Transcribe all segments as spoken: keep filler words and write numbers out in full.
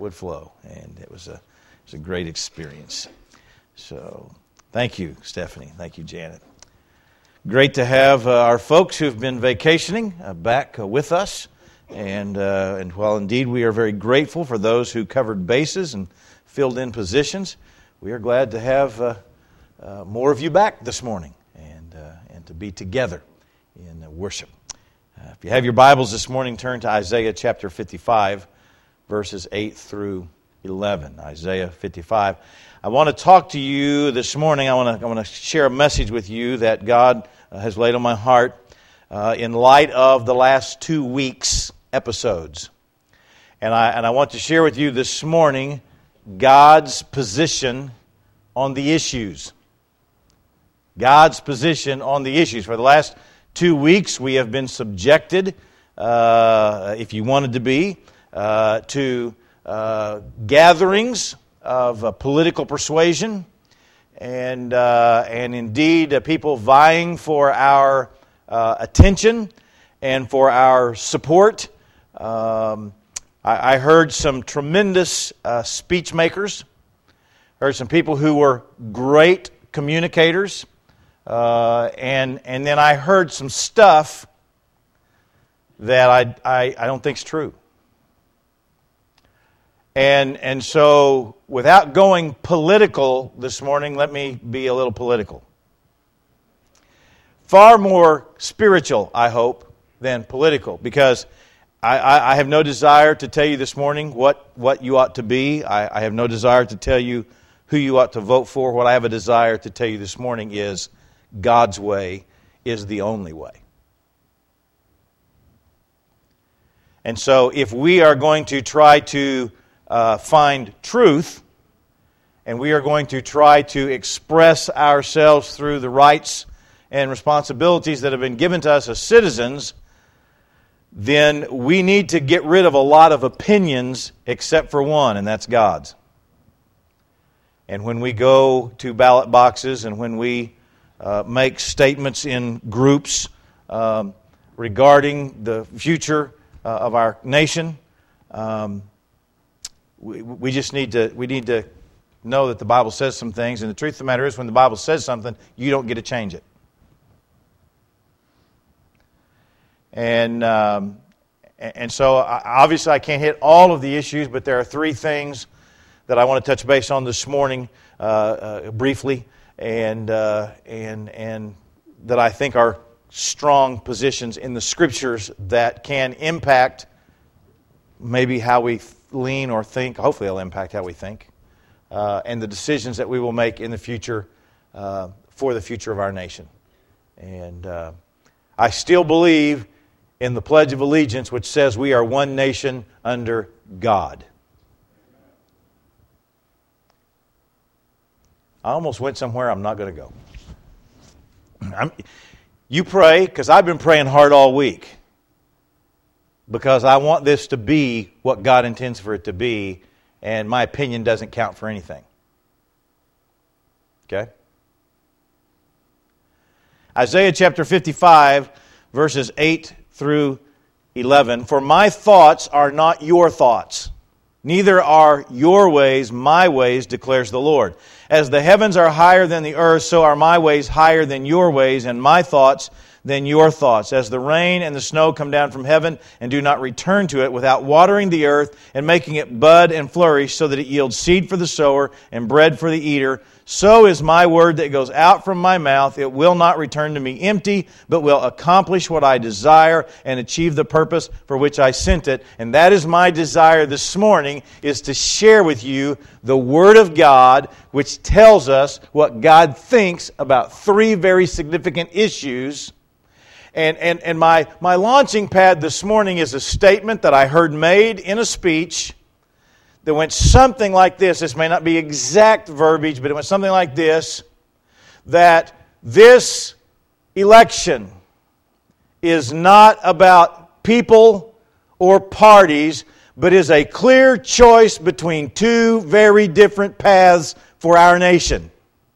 would flow. And it was a, it was a great experience. So thank you, Stephanie. Thank you, Janet. Great to have uh, our folks who've been vacationing uh, back uh, with us. And, uh, and while indeed we are very grateful for those who covered bases and filled in positions, we are glad to have uh, uh, more of you back this morning and, uh, and to be together in uh, worship. Uh, if you have your Bibles this morning, turn to Isaiah chapter fifty-five, verses eight through eleven. Isaiah fifty-five. I want to talk to you this morning. I want to I want to share a message with you that God uh, has laid on my heart uh, in light of the last two weeks' episodes. And I and I want to share with you this morning God's position on the issues. God's position on the issues. For the last two weeks, we have been subjected, uh, if you wanted to be, uh, to uh, gatherings of uh, political persuasion, and uh, and indeed uh, people vying for our uh, attention and for our support. Um, I, I heard some tremendous uh, speech makers, heard some people who were great communicators. Uh, and and then I heard some stuff that I I, I don't think is true. And and so without going political this morning, let me be a little political. Far more spiritual, I hope, than political, because I, I, I have no desire to tell you this morning what, what you ought to be. I, I have no desire to tell you who you ought to vote for. What I have a desire to tell you this morning is God's way is the only way. And so if we are going to try to uh, find truth, and we are going to try to express ourselves through the rights and responsibilities that have been given to us as citizens, then we need to get rid of a lot of opinions except for one, and that's God's. And when we go to ballot boxes and when we Uh, make statements in groups um, regarding the future uh, of our nation, um, we, we just need to we need to know that the Bible says some things, and the truth of the matter is, when the Bible says something, you don't get to change it. And um, and so obviously I can't hit all of the issues, but there are three things that I want to touch base on this morning uh, uh, briefly. And uh, and and that I think are strong positions in the Scriptures that can impact maybe how we lean or think. Hopefully they'll impact how we think. Uh, and the decisions that we will make in the future uh, for the future of our nation. And uh, I still believe in the Pledge of Allegiance, which says we are one nation under God. I almost went somewhere I'm not going to go. I'm, you pray, because I've been praying hard all week. Because I want this to be what God intends for it to be, and my opinion doesn't count for anything. Okay? Isaiah chapter fifty-five, verses eight through eleven. For my thoughts are not your thoughts, neither are your ways my ways, declares the Lord. As the heavens are higher than the earth, so are my ways higher than your ways, and my thoughts than your thoughts. As the rain and the snow come down from heaven and do not return to it without watering the earth and making it bud and flourish so that it yields seed for the sower and bread for the eater, so is my word that goes out from my mouth. It will not return to me empty, but will accomplish what I desire and achieve the purpose for which I sent it. And that is my desire this morning, is to share with you the Word of God, which tells us what God thinks about three very significant issues. And, and, and my, my launching pad this morning is a statement that I heard made in a speech that went something like this. This may not be exact verbiage, but it went something like this, that this election is not about people or parties, but is a clear choice between two very different paths for our nation.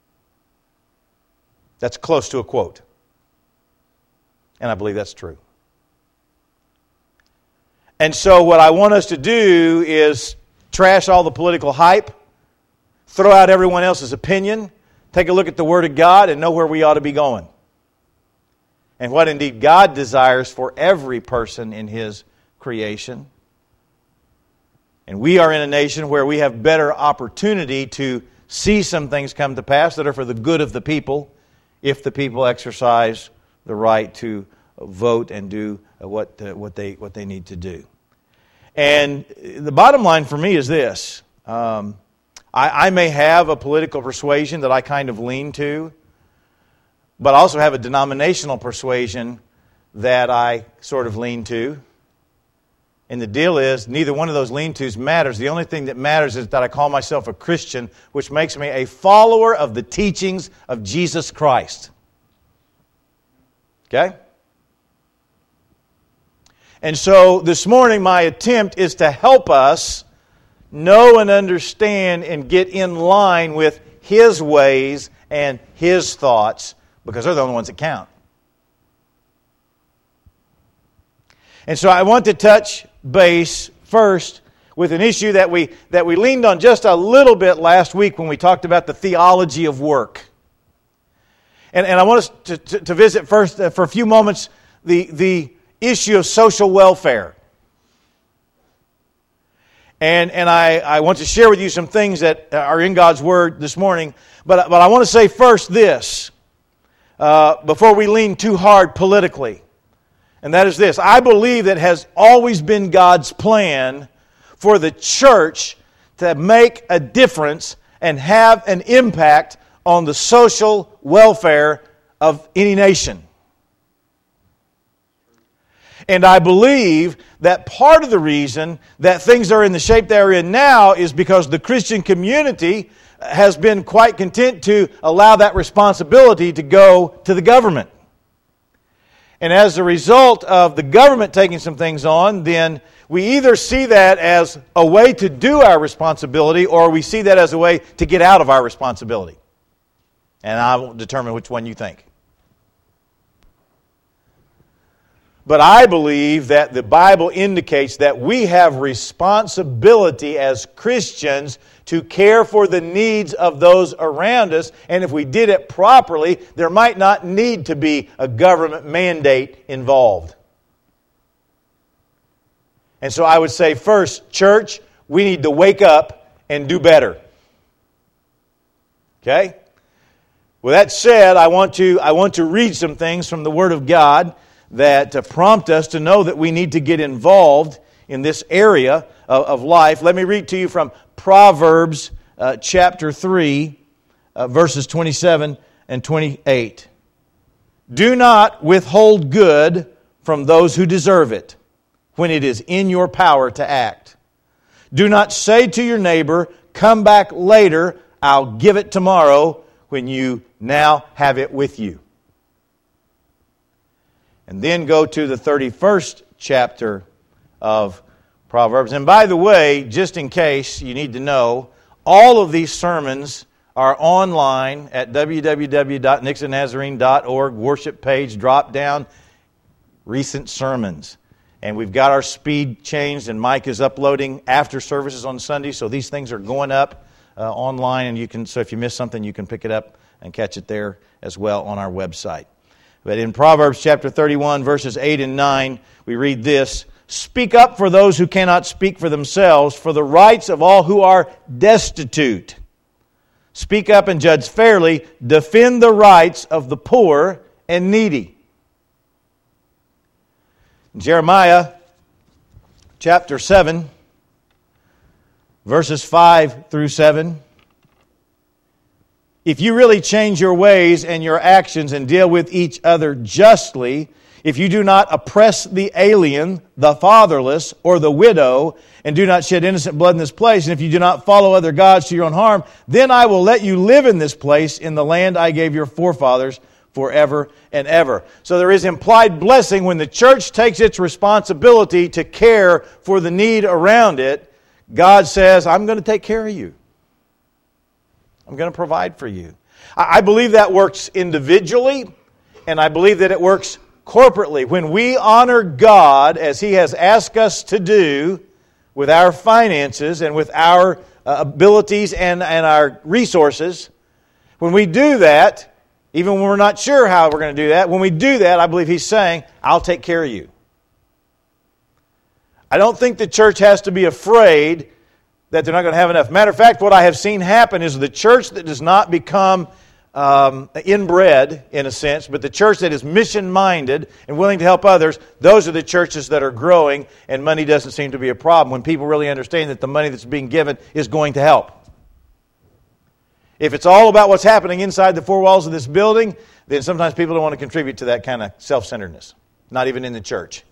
That's close to a quote. And I believe that's true. And so what I want us to do is trash all the political hype, throw out everyone else's opinion, take a look at the Word of God, and know where we ought to be going. And what indeed God desires for every person in His creation. And we are in a nation where we have better opportunity to see some things come to pass that are for the good of the people, if the people exercise the right to vote and do what uh, what they what they need to do. And the bottom line for me is this. Um, I, I may have a political persuasion that I kind of lean to, but I also have a denominational persuasion that I sort of lean to. And the deal is, neither one of those lean-tos matters. The only thing that matters is that I call myself a Christian, which makes me a follower of the teachings of Jesus Christ. Okay? And so this morning, my attempt is to help us know and understand and get in line with His ways and His thoughts, because they're the only ones that count. And so I want to touch base first with an issue that we that we leaned on just a little bit last week when we talked about the theology of work. And, and I want us to, to, to visit first uh, for a few moments the, the issue of social welfare. And, and I, I want to share with you some things that are in God's Word this morning. But, but I want to say first this, uh, before we lean too hard politically. And that is this. I believe that it has always been God's plan for the church to make a difference and have an impact on the social welfare of any nation. And I believe that part of the reason that things are in the shape they're in now is because the Christian community has been quite content to allow that responsibility to go to the government. And as a result of the government taking some things on, then we either see that as a way to do our responsibility, or we see that as a way to get out of our responsibility. And I will determine which one you think. But I believe that the Bible indicates that we have responsibility as Christians to care for the needs of those around us. And if we did it properly, there might not need to be a government mandate involved. And so I would say first, church, we need to wake up and do better. Okay? With that said, I want to, I want to read some things from the Word of God that uh, prompt us to know that we need to get involved in this area of, of life. Let me read to you from Proverbs uh, chapter three, uh, verses twenty-seven and twenty-eight. Do not withhold good from those who deserve it, when it is in your power to act. Do not say to your neighbor, come back later, I'll give it tomorrow, when you now have it with you. And then go to the thirty-first chapter of Proverbs. And by the way, just in case you need to know, all of these sermons are online at w w w dot nixon nazarene dot org, worship page, drop down, recent sermons. And we've got our speed changed, and Mike is uploading after services on Sunday, so these things are going up uh, online, and you can. So if you miss something, you can pick it up and catch it there as well on our website. But in Proverbs chapter thirty-one, verses eight and nine, we read this: Speak up for those who cannot speak for themselves, for the rights of all who are destitute. Speak up and judge fairly. Defend the rights of the poor and needy. Jeremiah chapter seven, verses five through seven. If you really change your ways and your actions and deal with each other justly, if you do not oppress the alien, the fatherless, or the widow, and do not shed innocent blood in this place, and if you do not follow other gods to your own harm, then I will let you live in this place, in the land I gave your forefathers, forever and ever. So there is implied blessing when the church takes its responsibility to care for the need around it. God says, I'm going to take care of you. I'm going to provide for you. I believe that works individually, and I believe that it works corporately. When we honor God as He has asked us to do with our finances and with our uh, abilities and, and our resources, when we do that, even when we're not sure how we're going to do that, when we do that, I believe He's saying, I'll take care of you. I don't think the church has to be afraid that they're not going to have enough. Matter of fact, what I have seen happen is the church that does not become um, inbred, in a sense, but the church that is mission-minded and willing to help others, those are the churches that are growing, and money doesn't seem to be a problem when people really understand that the money that's being given is going to help. If it's all about what's happening inside the four walls of this building, then sometimes people don't want to contribute to that kind of self-centeredness, not even in the church.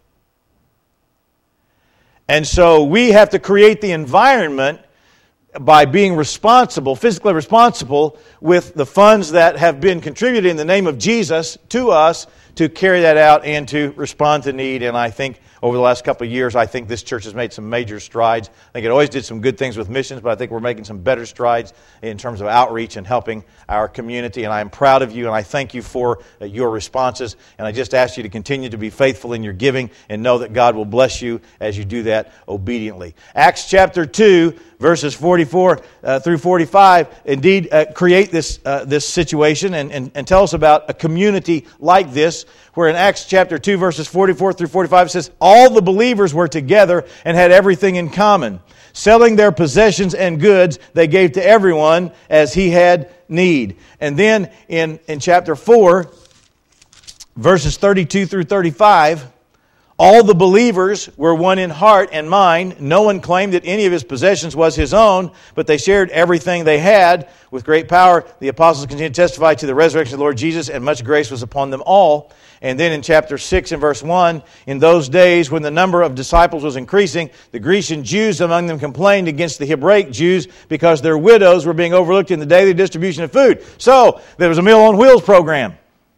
And so we have to create the environment by being responsible, physically responsible, with the funds that have been contributed in the name of Jesus to us to carry that out and to respond to need. And I think over the last couple of years, I think this church has made some major strides. I think it always did some good things with missions, but I think we're making some better strides in terms of outreach and helping our community. And I'm proud of you, and I thank you for uh, your responses. And I just ask you to continue to be faithful in your giving and know that God will bless you as you do that obediently. Acts chapter two, verses forty-four uh, through forty-five, indeed uh, create this uh, this situation and, and, and tell us about a community like this, where in Acts chapter two, verses forty-four through forty-five, it says, all the believers were together and had everything in common. Selling their possessions and goods, they gave to everyone as he had need. And then in, in chapter four, verses thirty-two through thirty-five, all the believers were one in heart and mind. No one claimed that any of his possessions was his own, but they shared everything they had. With great power, the apostles continued to testify to the resurrection of the Lord Jesus, and much grace was upon them all. And then in chapter six and verse one, in those days when the number of disciples was increasing, the Grecian Jews among them complained against the Hebraic Jews because their widows were being overlooked in the daily distribution of food. So there was a Meal on Wheels program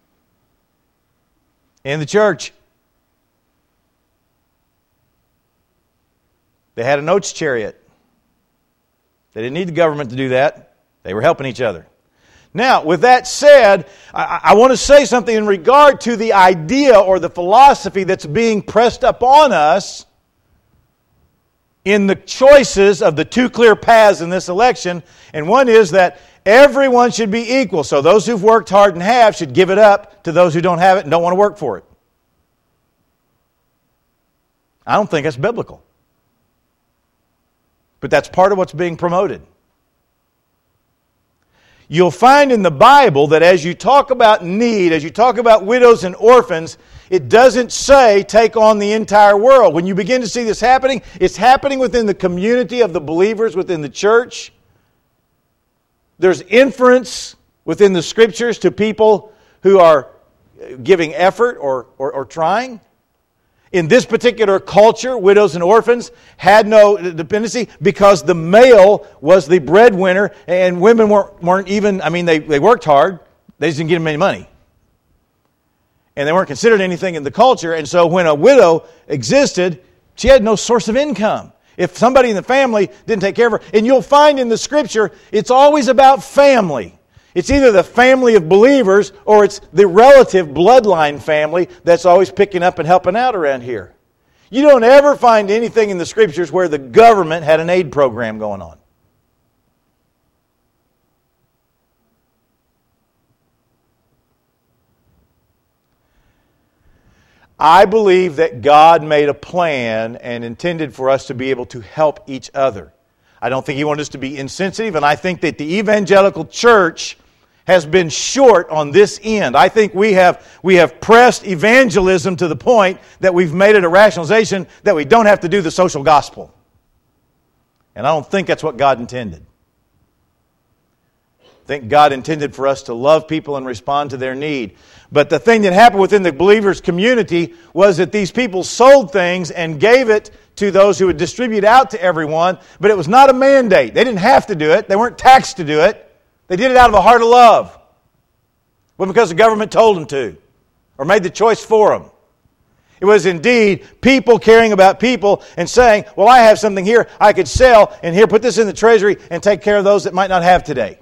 in the church. They had an oats chariot. They didn't need the government to do that. They were helping each other. Now, with that said, I, I want to say something in regard to the idea or the philosophy that's being pressed upon us in the choices of the two clear paths in this election. And one is that everyone should be equal. So those who've worked hard and have should give it up to those who don't have it and don't want to work for it. I don't think that's biblical. But that's part of what's being promoted. You'll find in the Bible that as you talk about need, as you talk about widows and orphans, it doesn't say take on the entire world. When you begin to see this happening, it's happening within the community of the believers within the church. There's inference within the Scriptures to people who are giving effort or, or, or trying. In this particular culture, widows and orphans had no dependency because the male was the breadwinner and women weren't, weren't even, I mean, they, they worked hard. They just didn't get them any money. And they weren't considered anything in the culture. And so when a widow existed, she had no source of income. If somebody in the family didn't take care of her, and you'll find in the Scripture, it's always about family. It's either the family of believers or it's the relative bloodline family that's always picking up and helping out around here. You don't ever find anything in the Scriptures where the government had an aid program going on. I believe that God made a plan and intended for us to be able to help each other. I don't think He wanted us to be insensitive, and I think that the evangelical church has been short on this end. I think we have we have pressed evangelism to the point that we've made it a rationalization that we don't have to do the social gospel. And I don't think that's what God intended. I think God intended for us to love people and respond to their need. But the thing that happened within the believers' community was that these people sold things and gave it to those who would distribute out to everyone, but it was not a mandate. They didn't have to do it. They weren't taxed to do it. They did it out of a heart of love. It wasn't because the government told them to or made the choice for them. It was indeed people caring about people and saying, well, I have something here I could sell, and here, put this in the treasury and take care of those that might not have today.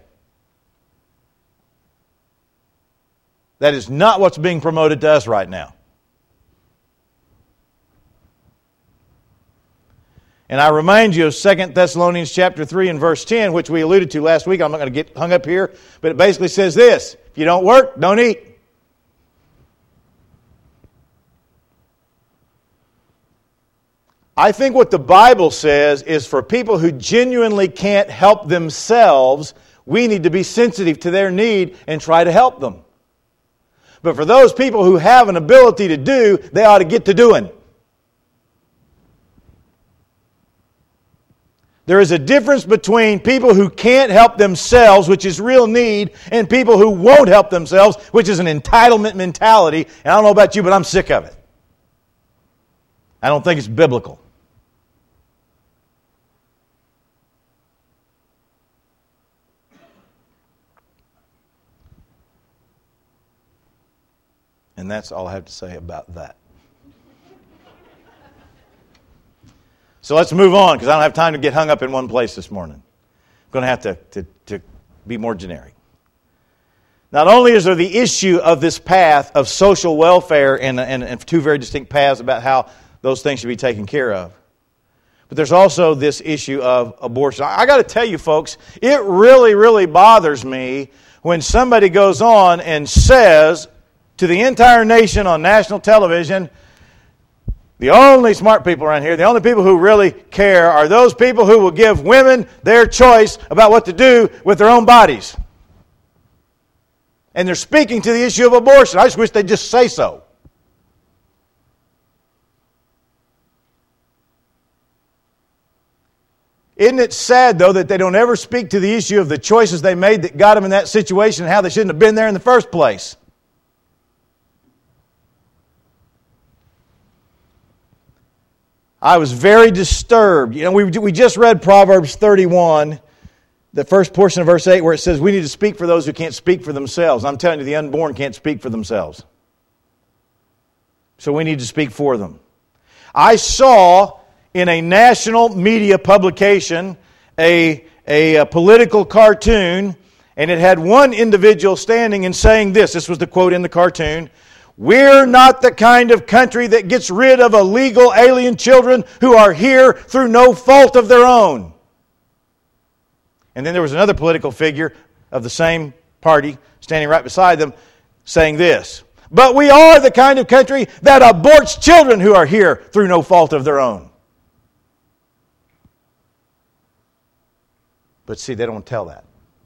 That is not what's being promoted to us right now. And I remind you of Second Thessalonians chapter three and verse ten, which we alluded to last week. I'm not going to get hung up here, but it basically says this: if you don't work, don't eat. I think what the Bible says is for people who genuinely can't help themselves, we need to be sensitive to their need and try to help them. But for those people who have an ability to do, they ought to get to doing. There is a difference between people who can't help themselves, which is real need, and people who won't help themselves, which is an entitlement mentality. And I don't know about you, but I'm sick of it. I don't think it's biblical. And that's all I have to say about that. So let's move on, because I don't have time to get hung up in one place this morning. I'm going to have to, to, to be more generic. Not only is there the issue of this path of social welfare and, and, and two very distinct paths about how those things should be taken care of, but there's also this issue of abortion. I, I got to tell you, folks, it really, really bothers me when somebody goes on and says to the entire nation on national television, the only smart people around here, the only people who really care are those people who will give women their choice about what to do with their own bodies. And they're speaking to the issue of abortion. I just wish they'd just say so. Isn't it sad, though, that they don't ever speak to the issue of the choices they made that got them in that situation and how they shouldn't have been there in the first place? I was very disturbed. You know, we, we just read Proverbs thirty-one, the first portion of verse eight, where it says we need to speak for those who can't speak for themselves. I'm telling you, the unborn can't speak for themselves. So we need to speak for them. I saw in a national media publication a, a, a political cartoon, and it had one individual standing and saying this. This was the quote in the cartoon: "We're not the kind of country that gets rid of illegal alien children who are here through no fault of their own." And then there was another political figure of the same party standing right beside them saying this: "But we are the kind of country that aborts children who are here through no fault of their own." But see, they don't tell that.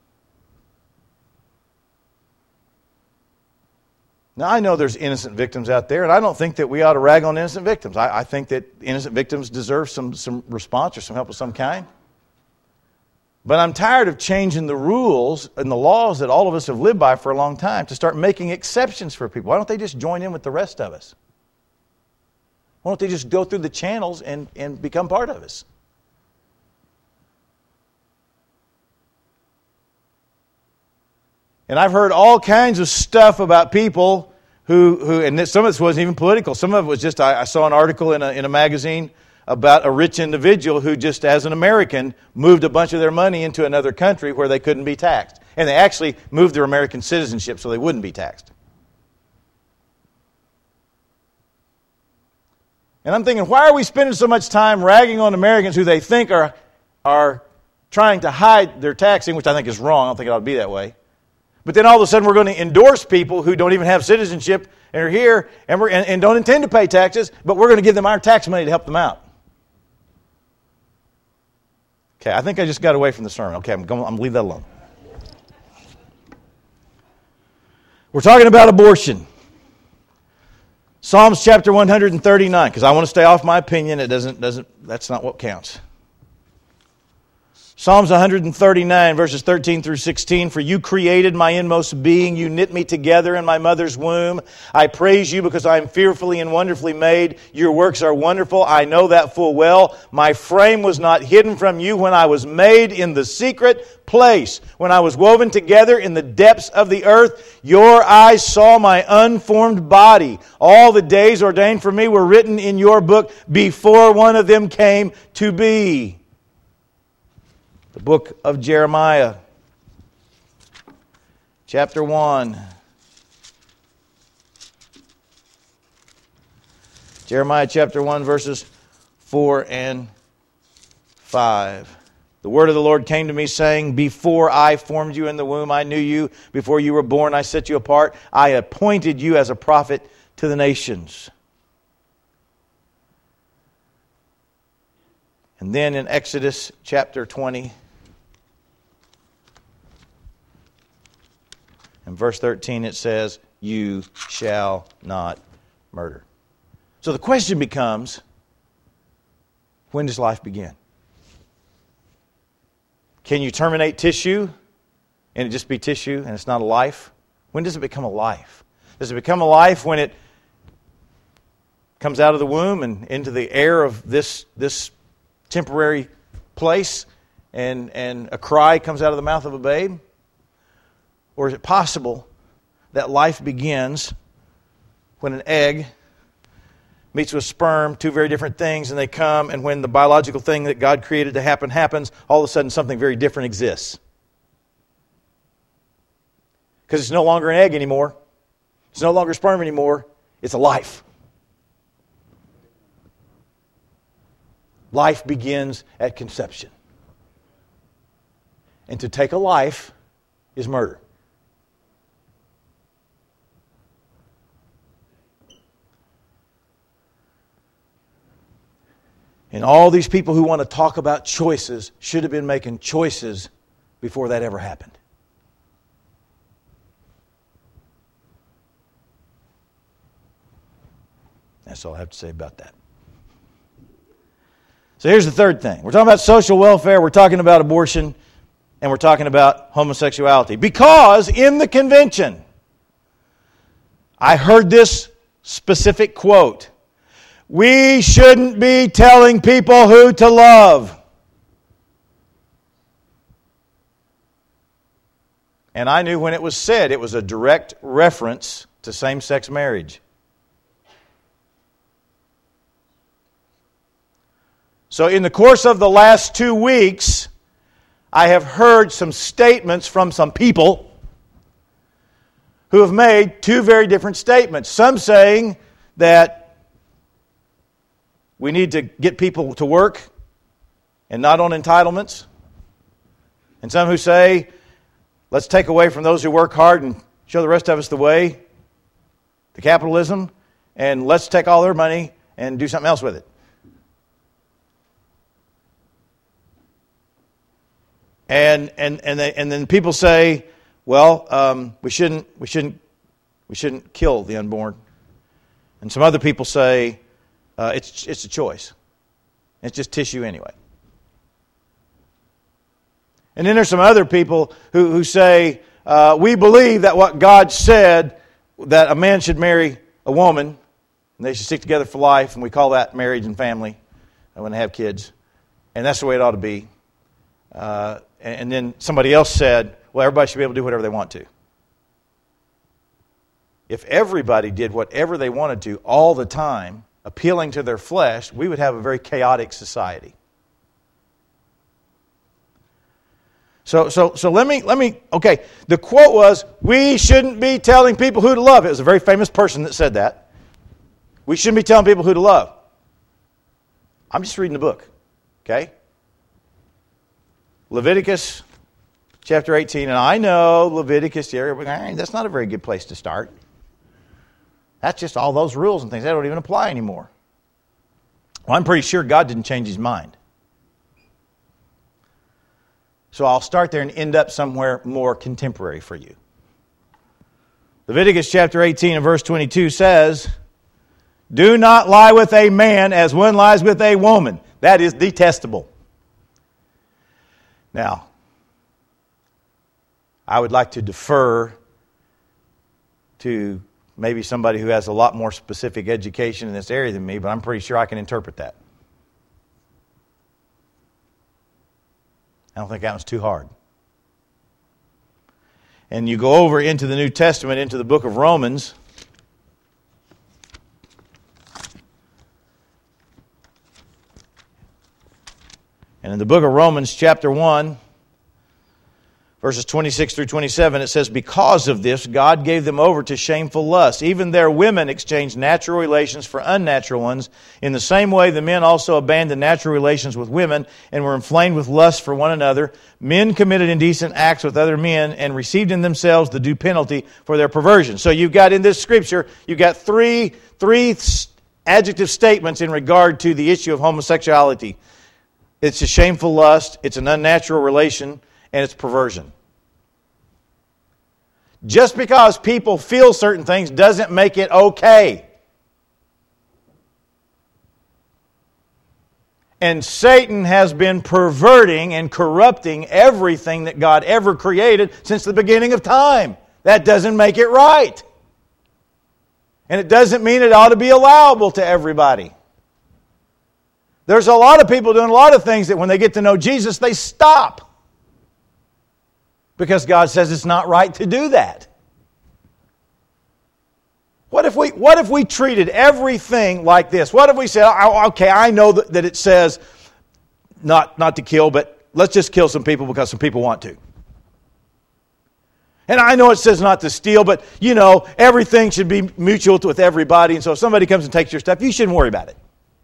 Now, I know there's innocent victims out there, and I don't think that we ought to rag on innocent victims. I, I think that innocent victims deserve some, some response or some help of some kind. But I'm tired of changing the rules and the laws that all of us have lived by for a long time to start making exceptions for people. Why don't they just join in with the rest of us? Why don't they just go through the channels and, and become part of us? And I've heard all kinds of stuff about people who, who and some of this wasn't even political. Some of it was just, I, I saw an article in a, in a magazine about a rich individual who just as an American moved a bunch of their money into another country where they couldn't be taxed. And they actually moved their American citizenship so they wouldn't be taxed. And I'm thinking, why are we spending so much time ragging on Americans who they think are, are trying to hide their taxing, which I think is wrong. I don't think it ought to be that way. But then all of a sudden we're going to endorse people who don't even have citizenship and are here and, we're, and, and don't intend to pay taxes, but we're going to give them our tax money to help them out. Okay, I think I just got away from the sermon. Okay, I'm going, I'm going to leave that alone. We're talking about abortion. Psalms chapter one thirty-nine, because I want to stay off my opinion. It doesn't, doesn't, that's not what counts. Psalms one thirty-nine, verses thirteen through sixteen. "For you created my inmost being. You knit me together in my mother's womb. I praise you because I am fearfully and wonderfully made. Your works are wonderful. I know that full well. My frame was not hidden from you when I was made in the secret place. When I was woven together in the depths of the earth, your eyes saw my unformed body. All the days ordained for me were written in your book before one of them came to be." The book of Jeremiah, chapter one. Jeremiah chapter one, verses four and five. The word of the Lord came to me saying, before I formed you in the womb, I knew you. Before you were born, I set you apart. I appointed you as a prophet to the nations. And then in Exodus chapter twenty, in verse thirteen, it says, you shall not murder. So the question becomes, when does life begin? Can you terminate tissue and it just be tissue and it's not a life? When does it become a life? Does it become a life when it comes out of the womb and into the air of this, this temporary place and, and a cry comes out of the mouth of a babe? Or is it possible that life begins when an egg meets with sperm, two very different things, and they come, and when the biological thing that God created to happen happens, all of a sudden something very different exists? Because it's no longer an egg anymore. It's no longer sperm anymore. It's a life. Life begins at conception. And to take a life is murder. And all these people who want to talk about choices should have been making choices before that ever happened. That's all I have to say about that. So here's the third thing. We're talking about social welfare, we're talking about abortion, and we're talking about homosexuality. Because in the convention, I heard this specific quote. We shouldn't be telling people who to love. And I knew when it was said, it was a direct reference to same-sex marriage. So in the course of the last two weeks, I have heard some statements from some people who have made two very different statements. Some saying that we need to get people to work and not on entitlements. And some who say, let's take away from those who work hard and show the rest of us the way to capitalism, and let's take all their money and do something else with it. And and and they, and then people say, well, um, we shouldn't we shouldn't we shouldn't kill the unborn. And some other people say, Uh, it's it's a choice. It's just tissue anyway. And then there's some other people who, who say, uh, we believe that what God said, that a man should marry a woman, and they should stick together for life, and we call that marriage and family when they have kids. And that's the way it ought to be. Uh, and, and then somebody else said, well, everybody should be able to do whatever they want to. If everybody did whatever they wanted to all the time, appealing to their flesh, we would have a very chaotic society. So, so, so let me, let me. Okay, the quote was, "We shouldn't be telling people who to love." It was a very famous person that said that. We shouldn't be telling people who to love. I'm just reading the book, okay? Leviticus chapter eighteen, and I know Leviticus. That's not a very good place to start. That's just all those rules and things. They don't even apply anymore. Well, I'm pretty sure God didn't change His mind. So I'll start there and end up somewhere more contemporary for you. Leviticus chapter eighteen and verse twenty-two says, "Do not lie with a man as one lies with a woman. That is detestable." Now, I would like to defer to maybe somebody who has a lot more specific education in this area than me, but I'm pretty sure I can interpret that. I don't think that one's too hard. And you go over into the New Testament, into the book of Romans. And in the book of Romans, chapter one, Verses twenty-six through twenty-seven, it says, because of this, God gave them over to shameful lust. Even their women exchanged natural relations for unnatural ones. In the same way, the men also abandoned natural relations with women and were inflamed with lust for one another. Men committed indecent acts with other men and received in themselves the due penalty for their perversion. So you've got in this scripture, you've got three, three adjective statements in regard to the issue of homosexuality. It's a shameful lust, it's an unnatural relation, and it's perversion. Just because people feel certain things doesn't make it okay. And Satan has been perverting and corrupting everything that God ever created since the beginning of time. That doesn't make it right. And it doesn't mean it ought to be allowable to everybody. There's a lot of people doing a lot of things that when they get to know Jesus, they stop. Because God says it's not right to do that. What if we, what if we treated everything like this? What if we said, okay, I know that, that it says not, not to kill, but let's just kill some people because some people want to. And I know it says not to steal, but, you know, everything should be mutual with everybody. And so if somebody comes and takes your stuff, you shouldn't worry about it.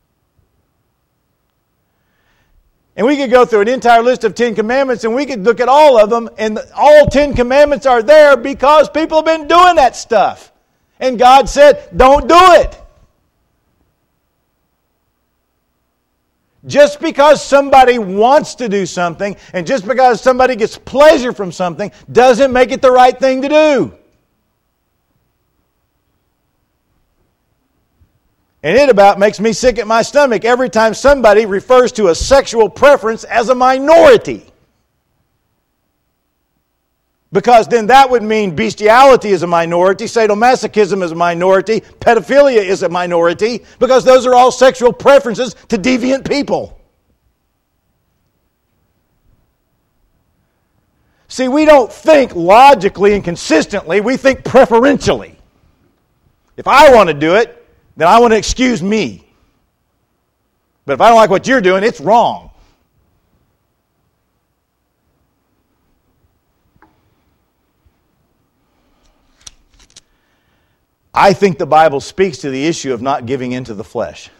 And we could go through an entire list of Ten Commandments and we could look at all of them, and all Ten Commandments are there because people have been doing that stuff. And God said, don't do it. Just because somebody wants to do something and just because somebody gets pleasure from something doesn't make it the right thing to do. And it about makes me sick at my stomach every time somebody refers to a sexual preference as a minority. Because then that would mean bestiality is a minority, sadomasochism is a minority, pedophilia is a minority, because those are all sexual preferences to deviant people. See, we don't think logically and consistently, we think preferentially. If I want to do it, then I want to excuse me. But if I don't like what you're doing, it's wrong. I think the Bible speaks to the issue of not giving in to the flesh.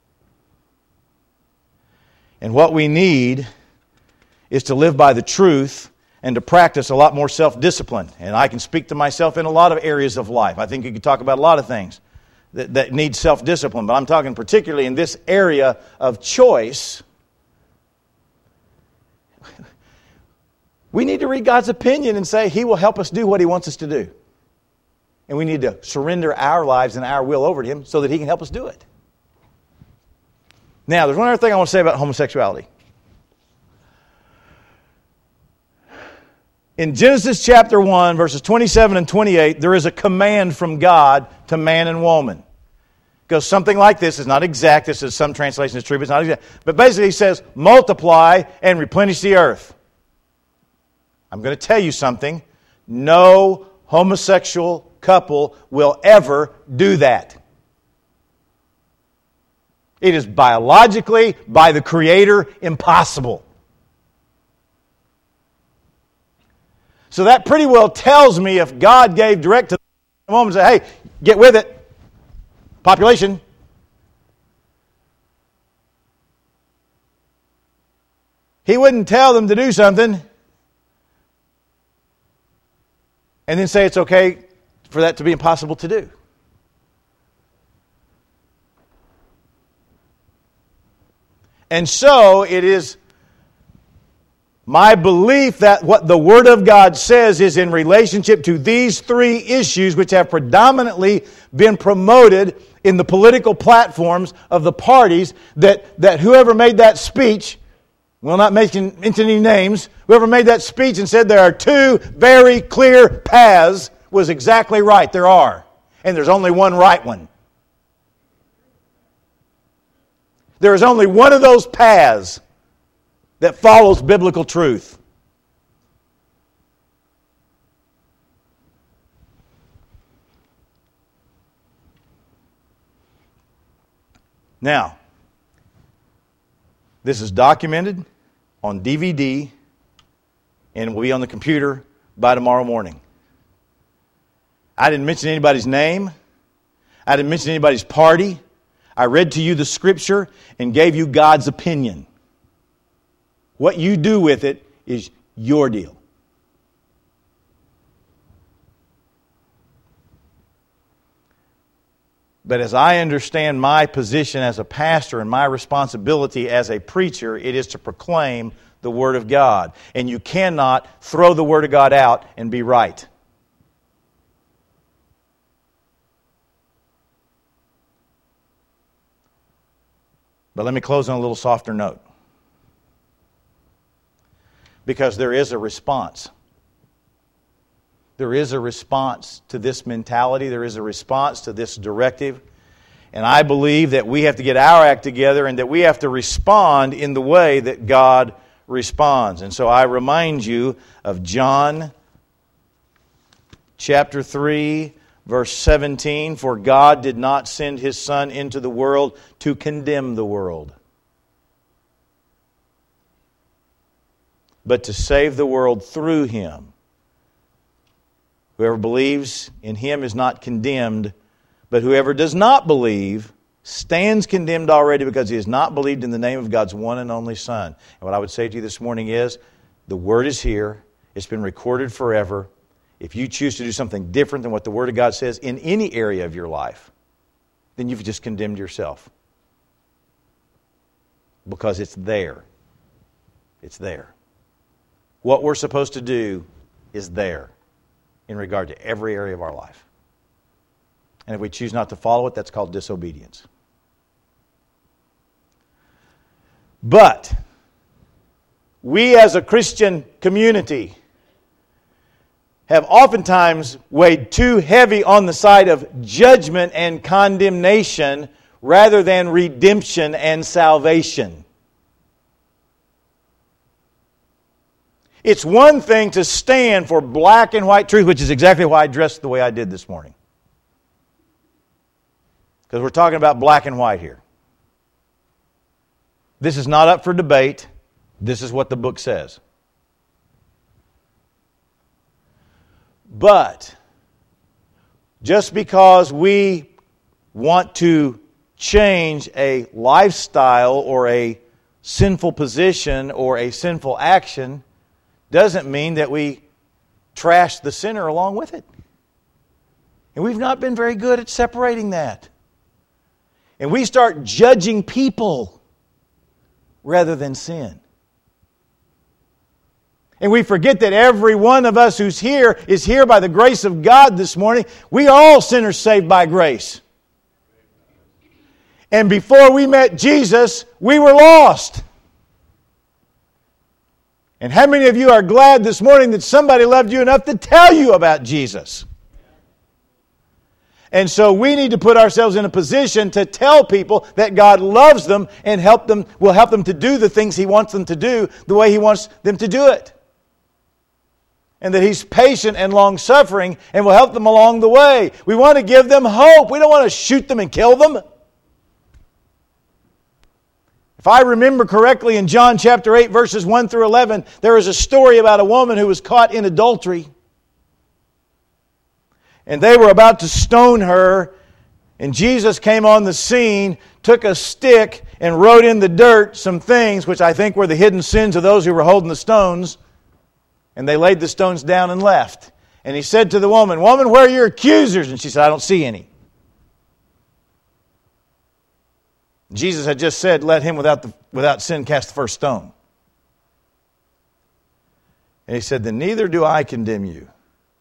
And what we need is to live by the truth and to practice a lot more self-discipline. And I can speak to myself in a lot of areas of life. I think you could talk about a lot of things that, that need self-discipline. But I'm talking particularly in this area of choice. We need to read God's opinion and say He will help us do what He wants us to do. And we need to surrender our lives and our will over to Him so that He can help us do it. Now, there's one other thing I want to say about homosexuality. In Genesis chapter one, verses twenty-seven and twenty-eight, there is a command from God to man and woman. It goes something like this. It's not exact. This is some translation is true, but it's not exact. But basically He says, multiply and replenish the earth. I'm going to tell you something. No homosexual couple will ever do that. It is biologically, by the Creator, impossible. So that pretty well tells me if God gave direct to the woman and said, hey, get with it, population. He wouldn't tell them to do something and then say it's okay for that to be impossible to do. And so it is my belief that what the Word of God says is in relationship to these three issues which have predominantly been promoted in the political platforms of the parties, that, that whoever made that speech, we'll not mention any names, whoever made that speech and said there are two very clear paths was exactly right. There are. And there's only one right one. There is only one of those paths that follows biblical truth. Now, this is documented on D V D and it will be on the computer by tomorrow morning. I didn't mention anybody's name. I didn't mention anybody's party. I read to you the Scripture and gave you God's opinion. What you do with it is your deal. But as I understand my position as a pastor and my responsibility as a preacher, it is to proclaim the Word of God. And you cannot throw the Word of God out and be right. But let me close on a little softer note. Because there is a response. There is a response to this mentality. There is a response to this directive. And I believe that we have to get our act together and that we have to respond in the way that God responds. And so I remind you of John chapter three, verse seventeen. For God did not send His Son into the world to condemn the world, but to save the world through Him. Whoever believes in Him is not condemned, but whoever does not believe stands condemned already because he has not believed in the name of God's one and only Son. And what I would say to you this morning is, the Word is here. It's been recorded forever. If you choose to do something different than what the Word of God says in any area of your life, then you've just condemned yourself. Because it's there. It's there. What we're supposed to do is there in regard to every area of our life. And if we choose not to follow it, that's called disobedience. But we as a Christian community have oftentimes weighed too heavy on the side of judgment and condemnation rather than redemption and salvation. It's one thing to stand for black and white truth, which is exactly why I dressed the way I did this morning. Because we're talking about black and white here. This is not up for debate. This is what the book says. But just because we want to change a lifestyle or a sinful position or a sinful action doesn't mean that we trash the sinner along with it. And we've not been very good at separating that. And we start judging people rather than sin. And we forget that every one of us who's here is here by the grace of God this morning. We are all sinners saved by grace. And before we met Jesus, we were lost. And how many of you are glad this morning that somebody loved you enough to tell you about Jesus? And so we need to put ourselves in a position to tell people that God loves them and help them, will help them to do the things He wants them to do the way He wants them to do it. And that He's patient and long-suffering and will help them along the way. We want to give them hope. We don't want to shoot them and kill them. If I remember correctly, in John chapter eight, verses one through eleven, there is a story about a woman who was caught in adultery. And they were about to stone her. And Jesus came on the scene, took a stick, and wrote in the dirt some things, which I think were the hidden sins of those who were holding the stones. And they laid the stones down and left. And He said to the woman, "Woman, where are your accusers?" And she said, "I don't see any." Jesus had just said, "Let him without the, without sin cast the first stone." And He said, "Then neither do I condemn you.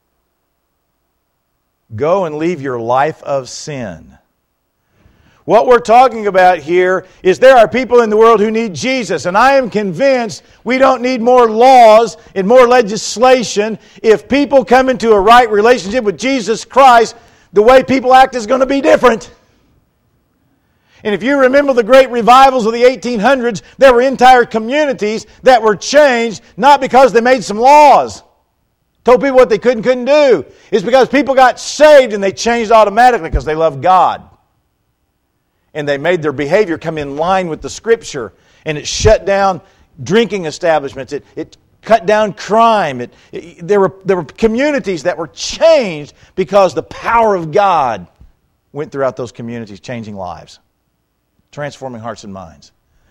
Go and leave your life of sin." What we're talking about here is there are people in the world who need Jesus. And I am convinced we don't need more laws and more legislation. If people come into a right relationship with Jesus Christ, the way people act is going to be different. And if you remember the great revivals of the eighteen hundreds, there were entire communities that were changed, not because they made some laws, told people what they could and couldn't do. It's because people got saved and they changed automatically because they loved God. And they made their behavior come in line with the Scripture. And it shut down drinking establishments. It, it cut down crime. It, it, there were, there were communities that were changed because the power of God went throughout those communities, changing lives, transforming hearts and minds.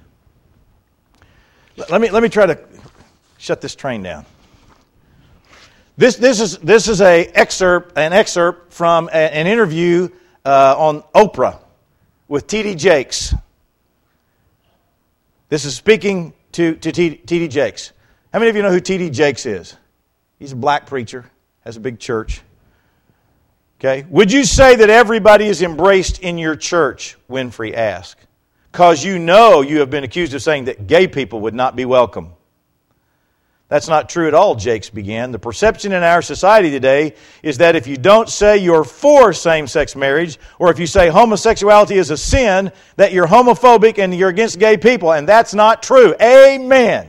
Let me, let me try to shut this train down. This, this is, this is a excerpt, an excerpt from a, an interview uh, on Oprah with T D Jakes. This is speaking to, to T D Jakes. How many of you know who T D Jakes is? He's a black preacher, has a big church. Okay. Would you say that everybody is embraced in your church? Winfrey asked. Because you know you have been accused of saying that gay people would not be welcome. That's not true at all, Jakes began. The perception in our society today is that if you don't say you're for same-sex marriage, or if you say homosexuality is a sin, that you're homophobic and you're against gay people. And that's not true. Amen.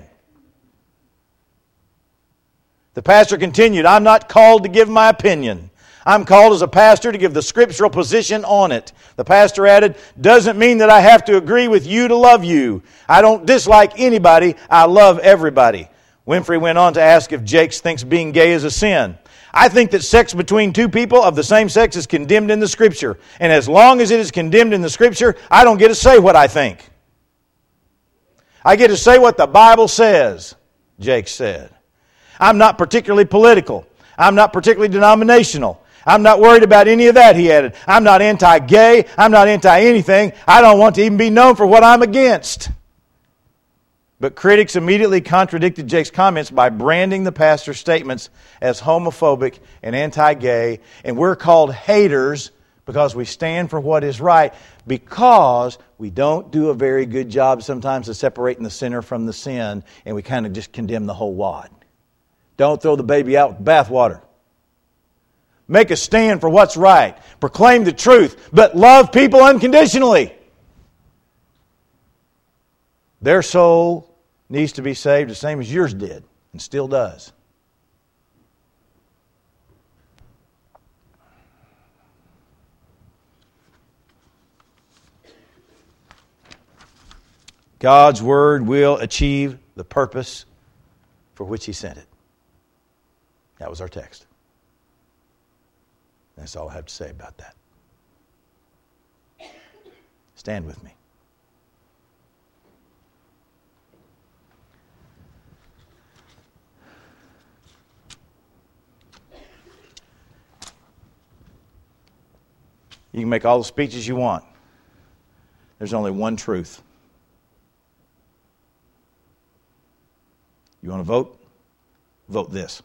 The pastor continued, I'm not called to give my opinion. I'm called as a pastor to give the scriptural position on it. The pastor added, doesn't mean that I have to agree with you to love you. I don't dislike anybody. I love everybody. Winfrey went on to ask if Jakes thinks being gay is a sin. I think that sex between two people of the same sex is condemned in the Scripture. And as long as it is condemned in the Scripture, I don't get to say what I think. I get to say what the Bible says, Jakes said. I'm not particularly political. I'm not particularly denominational. I'm not worried about any of that, he added. I'm not anti-gay. I'm not anti-anything. I don't want to even be known for what I'm against. But critics immediately contradicted Jake's comments by branding the pastor's statements as homophobic and anti-gay. And we're called haters because we stand for what is right, because we don't do a very good job sometimes of separating the sinner from the sin, and we kind of just condemn the whole wad. Don't throw the baby out with bathwater. Make a stand for what's right. Proclaim the truth, but love people unconditionally. Their soul needs to be saved the same as yours did, and still does. God's Word will achieve the purpose for which He sent it. That was our text. That's all I have to say about that. Stand with me. You can make all the speeches you want. There's only one truth. You want to vote? Vote this.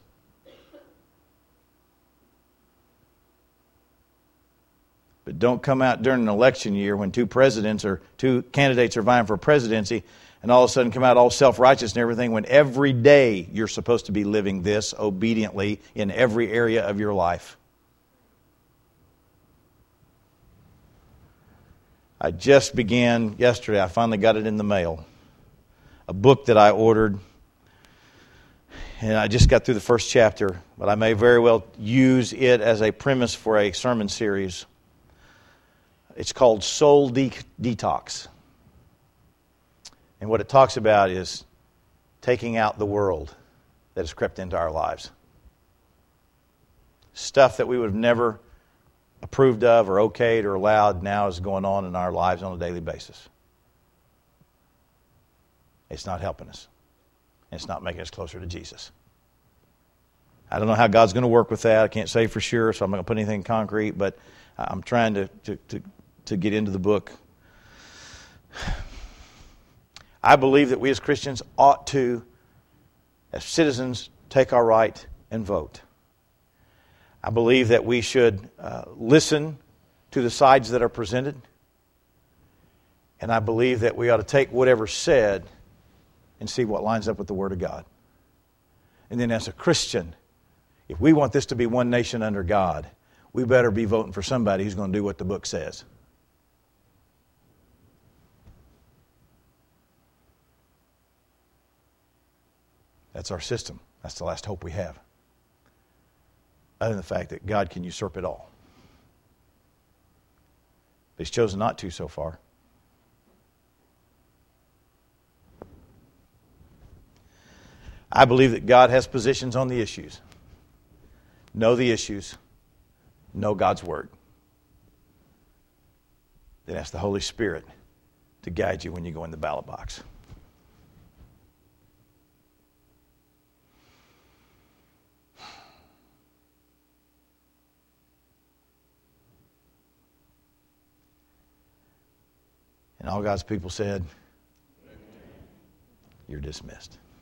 But don't come out during an election year when two presidents or two candidates are vying for presidency and all of a sudden come out all self-righteous and everything, when every day you're supposed to be living this obediently in every area of your life. I just began yesterday, I finally got it in the mail, a book that I ordered, and I just got through the first chapter, but I may very well use it as a premise for a sermon series. It's called Soul De- Detox. And what it talks about is taking out the world that has crept into our lives. Stuff that we would have never approved of or okayed or allowed now is going on in our lives on a daily basis. It's not helping us. It's not making us closer to Jesus. I don't know how God's going to work with that. I can't say for sure, so I'm not going to put anything concrete, but I'm trying to, to, to, to get into the book. I believe that we as Christians ought to, as citizens, take our right and vote. I believe that we should uh, listen to the sides that are presented. And I believe that we ought to take whatever's said and see what lines up with the Word of God. And then as a Christian, if we want this to be one nation under God, we better be voting for somebody who's going to do what the book says. That's our system. That's the last hope we have. Other than the fact that God can usurp it all. But He's chosen not to so far. I believe that God has positions on the issues. Know the issues. Know God's Word. Then ask the Holy Spirit to guide you when you go in the ballot box. And all God's people said, you're dismissed.